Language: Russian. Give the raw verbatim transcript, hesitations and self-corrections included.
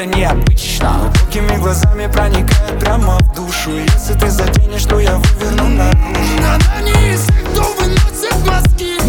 необычно. Глубокими глазами проникает прямо в душу. Если ты заденешь, то я выверну наружу. Она не из тех, кто выносит мозги.